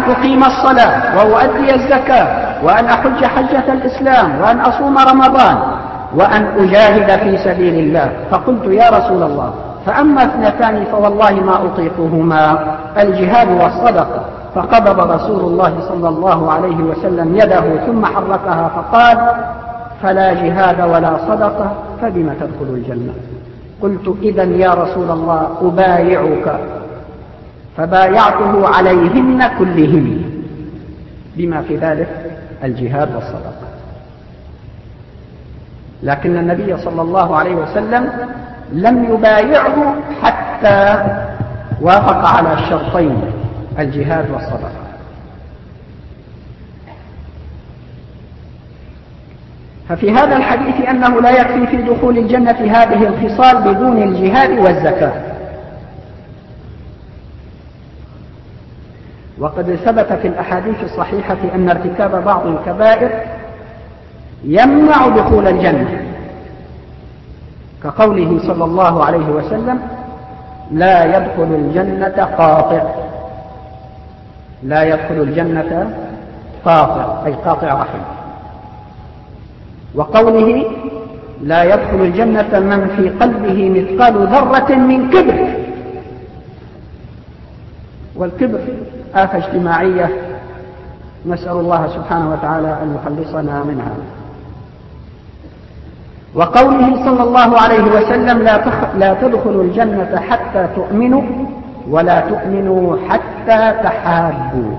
أقيم الصلاة وأؤدي الزكاة وأن أحج حجة الإسلام وأن أصوم رمضان وأن أجاهد في سبيل الله. فقلت يا رسول الله فأما اثنتان فوالله ما أطيقهما، الجهاد والصدقة. فقبض رسول الله صلى الله عليه وسلم يده ثم حركها فقال فلا جهاد ولا صدقة فبم تدخل الجنة؟ قلت إذن يا رسول الله أبايعك، فبايعته عليهن كلهن بما في ذلك الجهاد والصدقة. لكن النبي صلى الله عليه وسلم لم يبايعه حتى وافق على الشرطين الجهاد والصدقة. ففي هذا الحديث أنه لا يكفي في دخول الجنة هذه الخصال بدون الجهاد والزكاة. وقد ثبت في الأحاديث الصحيحة أن ارتكاب بعض الكبائر يمنع دخول الجنة، كقوله صلى الله عليه وسلم لا يدخل الجنة قاطع، لا يدخل الجنة قاطع أي قاطع رحم. وقوله لا يدخل الجنة من في قلبه مثقال ذرة من كبر، والكبر آفة اجتماعية نسأل الله سبحانه وتعالى أن يخلصنا منها. وقوله صلى الله عليه وسلم لا تدخلوا الجنة حتى تؤمنوا ولا تؤمنوا حتى تحابوا.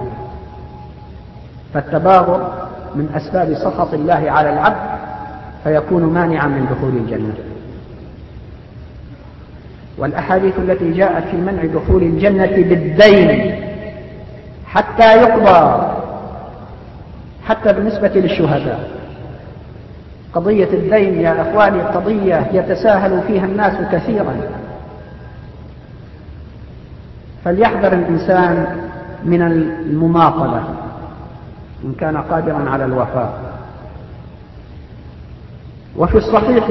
فالتباغض من أسباب سخط الله على العبد فيكون مانعا من دخول الجنة. والأحاديث التي جاءت في منع دخول الجنة بالدين حتى يقضى، حتى بالنسبة للشهداء، قضية الدين يا أخواني قضية يتساهل فيها الناس كثيرا، فليحذر الإنسان من المماطلة إن كان قادرا على الوفاء. وفي الصحيح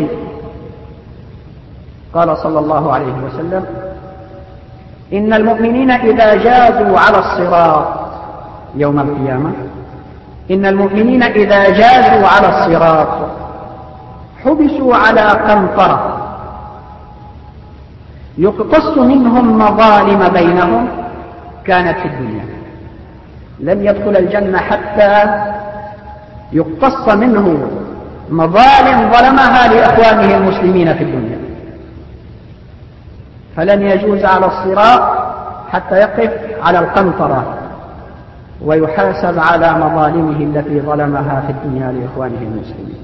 قال صلى الله عليه وسلم إن المؤمنين إذا جازوا على الصراط يوم القيامة، إن المؤمنين إذا جازوا على الصراط حبسوا على قنطرة يقتص منهم مظالم بينهم كانت في الدنيا. لن يدخل الجنة حتى يقتص منه مظالم ظلمها لإخوانه المسلمين في الدنيا، فلن يجوز على الصراط حتى يقف على القنطرة ويحاسب على مظالمه التي ظلمها في الدنيا لإخوانه المسلمين.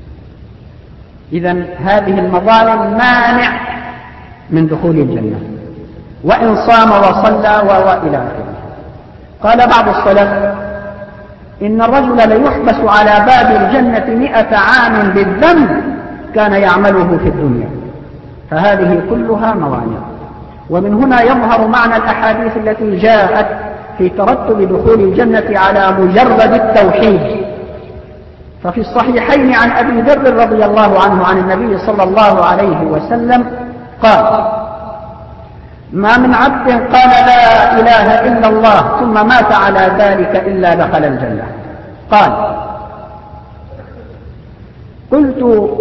إذن هذه المظالم مانع من دخول الجنة، وإن صام وصلى وإلى آخره. قال بعض السلف إن الرجل ليحبس على باب الجنة 100 عام بالذنب كان يعمله في الدنيا، فهذه كلها موانع. ومن هنا يظهر معنى الأحاديث التي جاءت في ترتب دخول الجنة على مجرد التوحيد. ففي الصحيحين عن أبي ذر رضي الله عنه عن النبي صلى الله عليه وسلم قال ما من عبد قال لا إله إلا الله ثم مات على ذلك إلا دخل الجنة. قال قلت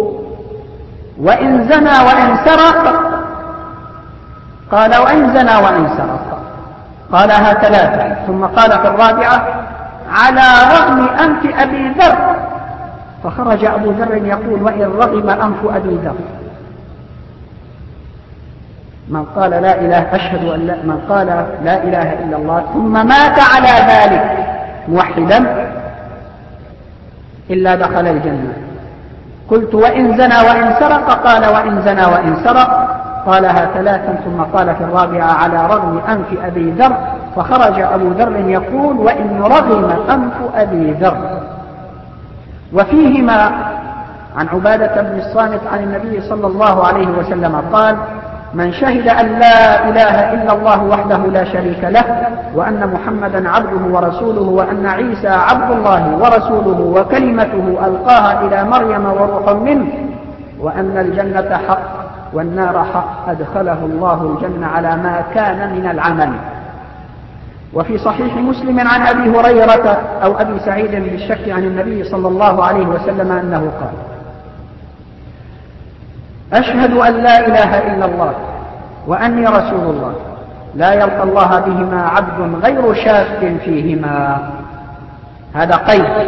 وإن زنى وإن سرق؟ قال وإن زنى وإن سرق. قالها 3 ثم قال في الرابعة على رغم أنف أبي ذر، فخرج أبو ذر يقول وإن رغم أنف أبي ذر. من قال لا إله أشهد أن لا، من قال لا إله إلا الله ثم مات على ذلك موحدا إلا دخل الجنة. قلت وإن زنى وإن سرق؟ قال وإن زنى وإن سرق. قالها 3 ثم قال في الرابعة على رغم أنف أبي ذر، فخرج أبو ذر يقول وإن رغم أنف أبي ذر. وفيهما عن عبادة بن الصامت عن النبي صلى الله عليه وسلم قال من شهد أن لا إله إلا الله وحده لا شريك له وأن محمدا عبده ورسوله وأن عيسى عبد الله ورسوله وكلمته ألقاها إلى مريم وروح منه وأن الجنة حق والنار حق أدخله الله الجنة على ما كان من العمل. وفي صحيح مسلم عن أبي هريرة أو أبي سعيد بالشك عن النبي صلى الله عليه وسلم أنه قال: أشهد أن لا إله إلا الله وأني رسول الله لا يلقى الله بهما عبد غير شاك فيهما. هذا قيد،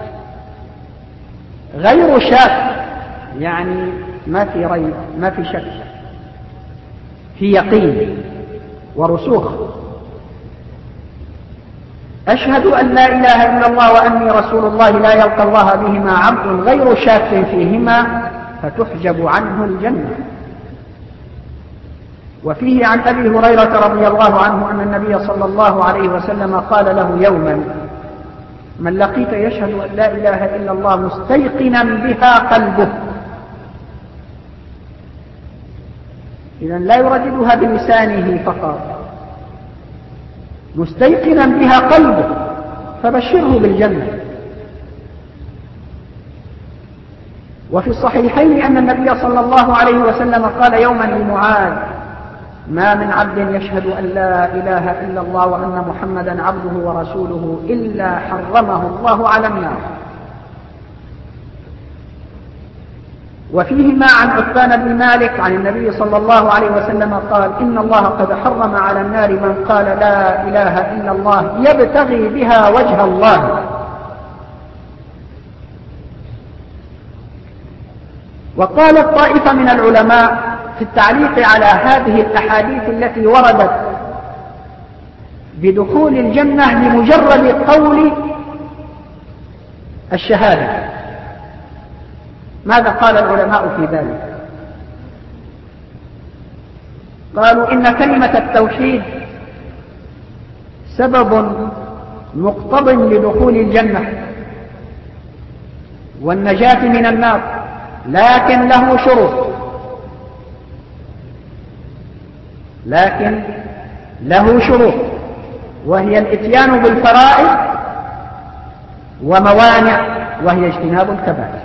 غير شاك يعني ما في ريب، ما في شك، في يقين ورسوخ. أشهد أن لا إله إلا الله وأني رسول الله لا يلقى الله بهما عبد غير شاك فيهما فتحجب عنه الجنة. وفيه عن أبي هريرة رضي الله عنه أن النبي صلى الله عليه وسلم قال له يوما: من لقيت يشهد أن لا إله إلا الله مستيقنا بها قلبه، إذن لا يرددها بلسانه فقط، مستيقنا بها قلبه، فبشره بالجنة. وفي الصحيحين أن النبي صلى الله عليه وسلم قال يوما لمعاذ: ما من عبد يشهد أن لا إله إلا الله وأن محمدا عبده ورسوله إلا حرمه الله على النار. وفيهما عن عثمان بن مالك عن النبي صلى الله عليه وسلم قال: إن الله قد حرم على النار من قال لا إله إلا الله يبتغي بها وجه الله. وقالت طائفة من العلماء في التعليق على هذه الأحاديث التي وردت بدخول الجنة لمجرد قول الشهادة، ماذا قال العلماء في ذلك؟ قالوا إن كلمة التوحيد سبب مقتض لدخول الجنة والنجاة من النار، لكن له شروط، وهي الاتيان بالفرائض وموانع، وهي اجتناب الكبائر.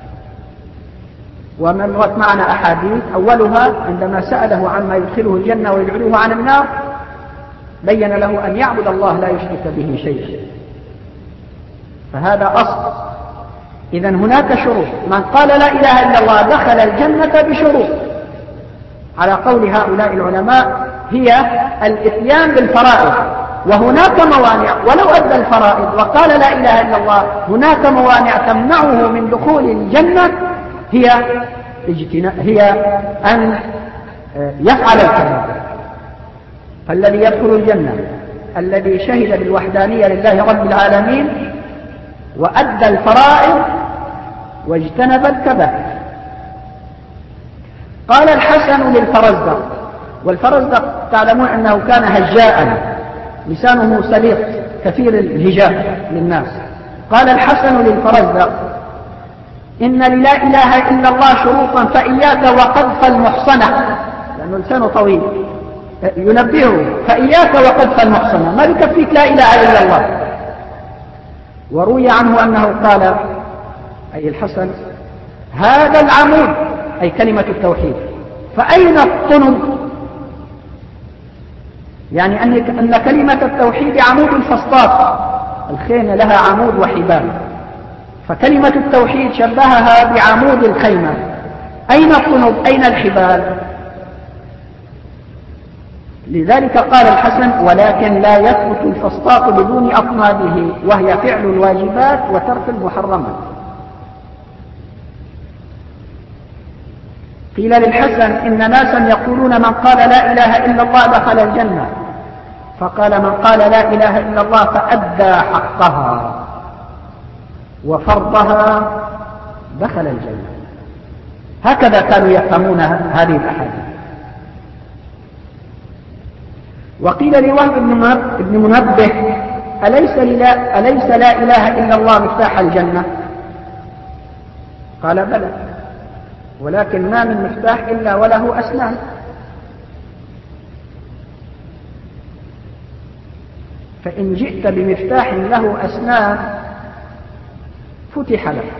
ومرت معنا أحاديث، أولها عندما سأله عما يدخله الجنة ويبعده عن النار بين له أن يعبد الله لا يشرك به شيئا، فهذا أصل. إذن هناك شروط، من قال لا إله إلا الله دخل الجنة بشروط على قول هؤلاء العلماء، هي الاتيان بالفرائض، وهناك موانع، ولو أدى الفرائض وقال لا إله إلا الله هناك موانع تمنعه من دخول الجنة، هي أن يفعل الكبائر. فالذي يدخل الجنة الذي شهد بالوحدانية لله رب العالمين وأدى الفرائض واجتنب الكبائر. قال الحسن للفرزدق، والفرزدق تعلمون أنه كان هجاء، لسانه سليق كثير الهجاء للناس. قال الحسن للفرزدق: إن للا إله إلا الله شروطا فإياك وقذف المحصنة، لأنه لسانه طويل ينبهه: فإياك وقذف المحصنة، ما يكفيك لا إله إلا الله. وروي عنه أنه قال، أي الحسن: هذا العمود، أي كلمة التوحيد، فأين الطنب؟ يعني أن كلمة التوحيد عمود الفسطاط، الخيمة لها عمود وحبال، فكلمة التوحيد شبهها بعمود الخيمة. أين الطنب؟ أين الحبال؟ لذلك قال الحسن: ولكن لا يثبت الفسطاط بدون أطنابه، وهي فعل الواجبات وترك المحرمات. قيل للحسن: إن ناسا يقولون من قال لا إله إلا الله دخل الجنة، فقال: من قال لا إله إلا الله فأدى حقها وفرضها دخل الجنة. هكذا كانوا يفهمون هذه الأحاديث. وقيل لوهب بن منبه: أليس لا إله إلا الله مفتاح الجنة؟ قال: بلى، ولكن ما من مفتاح إلا وله أسنان. فإن جئت بمفتاح له أسنان فتح لك،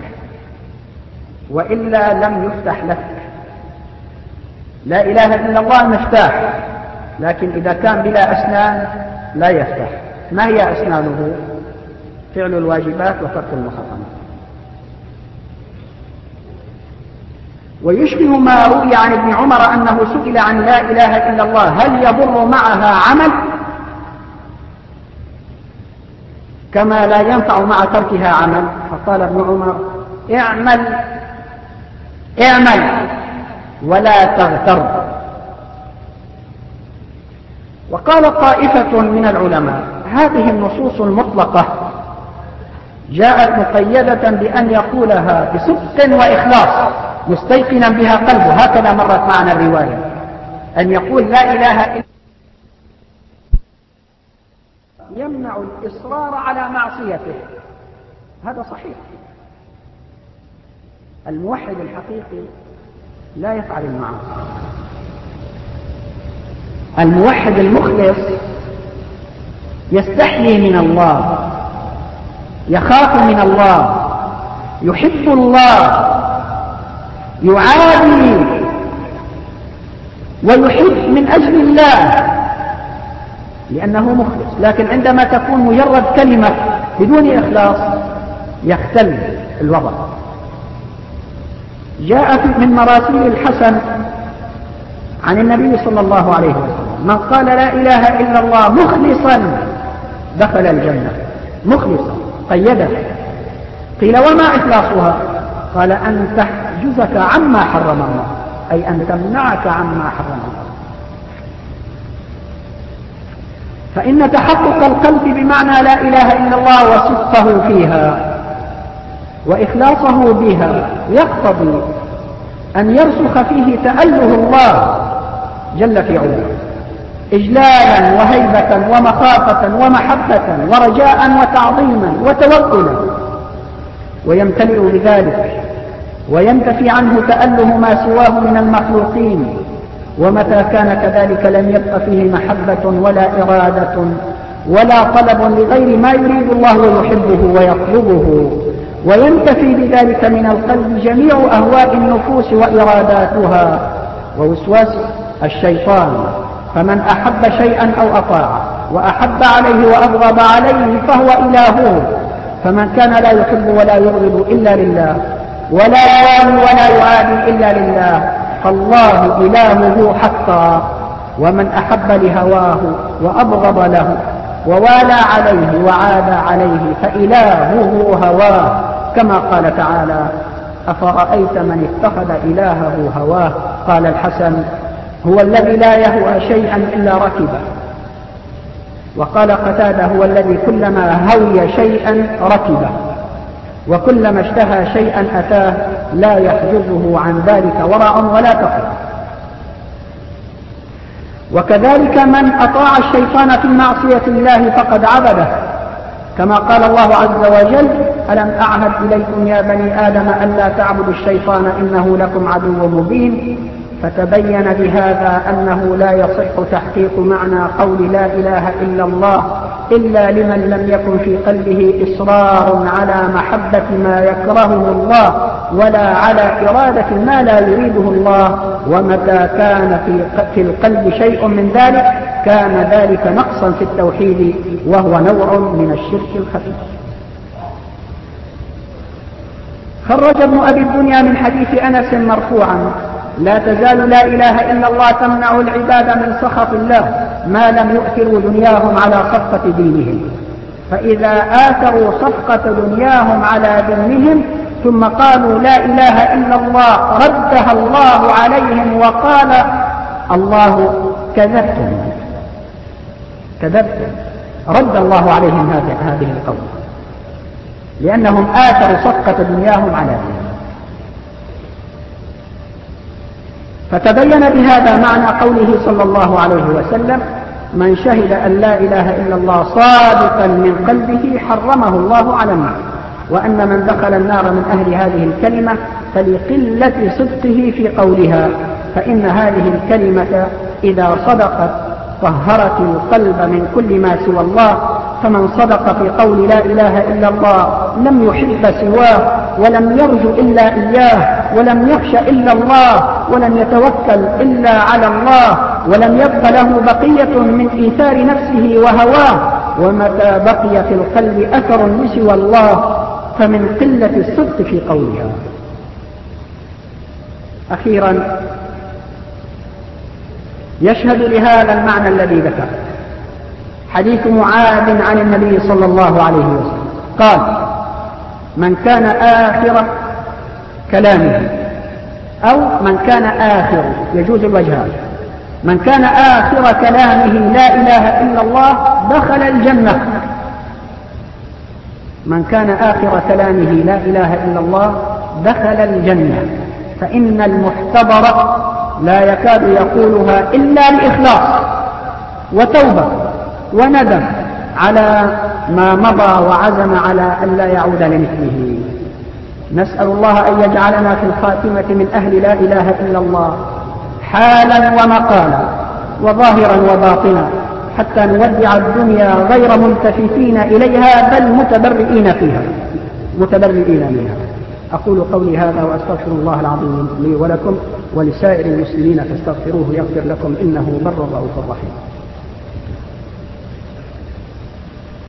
وإلا لم يفتح لك. لا إله إلا الله مفتاح، لكن إذا كان بلا أسنان لا يفتح. ما هي أسنانه؟ فعل الواجبات وترك المحرمات. ويشبه ما روي عن ابن عمر أنه سئل عن لا إله إلا الله هل يضر معها عمل كما لا ينفع مع تركها عمل؟ فقال ابن عمر اعمل ولا تغتر. وقال طائفة من العلماء هذه النصوص المطلقة جاءت مقيدة بأن يقولها بصدق وإخلاص مستيقنا بها قلبه، هكذا مرت معنا الرواية، أن يقول لا إله إلا يمنع الإصرار على معصيته، هذا صحيح. الموحد الحقيقي لا يفعل المعاصي. الموحد المخلص يستحيي من الله، يخاف من الله، يحب الله، يعادي ويحب من أجل الله لأنه مخلص. لكن عندما تكون مجرد كلمة بدون إخلاص يختل الوضع. جاء من مراسيل الحسن عن النبي صلى الله عليه وسلم من قال لا إله إلا الله مخلصا دخل الجنة. مخلصا قيده. قيل وما إخلاصها؟ قال أن تحجزك عما حرم الله، أي أن تمنعك عما حرم الله. فإن تحقق القلب بمعنى لا إله إلا الله وصدقه فيها وإخلاصه بها يقتضي أن يرسخ فيه تأله الله جل في علاه إجلالا وهيبة ومخافة ومحبة ورجاء وتعظيما وتوكلا، ويمتلئ بذلك وينتفي عنه تأله ما سواه من المخلوقين. ومتى كان كذلك لم يبق فيه محبة ولا إرادة ولا طلب لغير ما يريد الله ويحبه ويطلبه، وينتفي بذلك من القلب جميع أهواء النفوس وإراداتها ووسواس الشيطان. فمن أحب شيئا أو أطاعه وأحب عليه وأبغض عليه فهو إلهه. فمن كان لا يحب ولا يبغض إلا لله ولا يوالي ولا يعادي إلا لله فالله إلهه حقا. ومن أحب لهواه وأبغض له ووالى عليه وعادى عليه فإلهه هواه، كما قال تعالى أفرأيت من اتخذ إلهه هواه. قال الحسن هو الذي لا يهوى شيئا إلا ركبه. وقال قتادة هو الذي كلما هوي شيئا ركبه وكلما اشتهى شيئا أتاه لا يحجزه عن ذلك ورع ولا تقوى. وكذلك من أطاع الشيطان في معصية الله فقد عبده، كما قال الله عز وجل ألم أعهد إليكم يا بني آدم ألا تعبدوا الشيطان إنه لكم عدو مبين. فتبين بهذا أنه لا يصح تحقيق معنى قول لا إله إلا الله إلا لمن لم يكن في قلبه إصرار على محبة ما يكرهه الله ولا على إرادة ما لا يريده الله. ومتى كان في القلب شيء من ذلك كان ذلك نقصا في التوحيد وهو نوع من الشرك الخفي. خرج ابن أبي الدنيا من حديث أنس مرفوعا لا تزال لا إله إلا الله تمنع العباد من سخط الله ما لم يؤثروا دنياهم على صفقة دينهم. فإذا آثروا صفقة دنياهم على دينهم ثم قالوا لا إله إلا الله ردها الله عليهم وقال الله كذبتم رد الله عليهم هذه القول لأنهم آثروا صفقة دنياهم على دينهم. فتبين بهذا معنى قوله صلى الله عليه وسلم من شهد أن لا إله إلا الله صادقا من قلبه حرمه الله على النار، وأن من دخل النار من أهل هذه الكلمة فلقلة صدقه في قولها، فإن هذه الكلمة إذا صدقت طهرت القلب من كل ما سوى الله. فمن صدق في قول لا إله إلا الله لم يحب سواه ولم يرجو إلا إياه ولم يخش إلا الله ولم يتوكل إلا على الله ولم يبق له بقية من إيثار نفسه وهواه ومتى بقي في القلب أثر لسوى الله فمن قلة الصدق في قولها. أخيرا يشهد لهذا المعنى الذي ذكر حديث معاذ عن النبي صلى الله عليه وسلم قال: من كان آخر كلامه، أو من كان آخر، يجوز الوجهان، من كان آخر كلامه لا إله إلا الله دخل الجنة. من كان آخر كلامه لا إله إلا الله دخل الجنة، فإن المحتضر لا يكاد يقولها إلا لإخلاص وتوبة وندم على ما مضى وعزم على أن لا يعود لمثله. نسأل الله أن يجعلنا في الخاتمة من أهل لا إله إلا الله حالا ومقالا وظاهرا وباطنا، حتى نودع الدنيا غير ملتفتين إليها بل متبرئين منها. أقول قولي هذا وأستغفر الله العظيم لي ولكم ولسائر المسلمين فاستغفروه يغفر لكم إنه بر رؤوف رحيم.